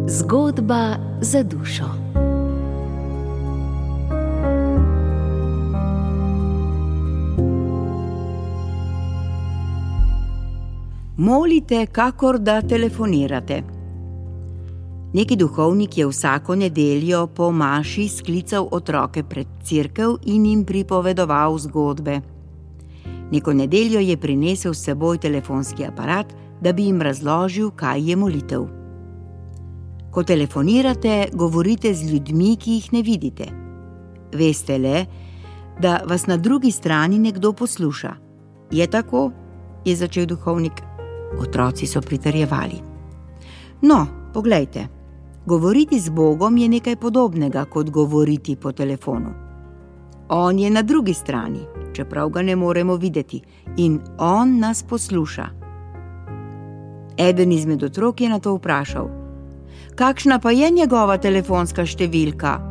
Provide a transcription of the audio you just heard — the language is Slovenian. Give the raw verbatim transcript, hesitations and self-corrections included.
Zgodba za dušo. Molite, kakor da telefonirate. Neki duhovnik je vsako nedeljo po maši sklical otroke pred cerkev in jim pripovedoval zgodbe. Neko nedeljo je prinesel s seboj telefonski aparat, da bi jim razložil, kaj je molitev. Ko telefonirate, govorite z ljudmi, ki jih ne vidite. Veste le, da vas na drugi strani nekdo posluša. Je tako? Je začel duhovnik. Otroci so pritrjevali. No, poglejte, govoriti z Bogom je nekaj podobnega, kot govoriti po telefonu. On je na drugi strani, čeprav ga ne moremo videti, in on nas posluša. Eden izmed otrok je na to vprašal: kakšna pa je njegova telefonska številka?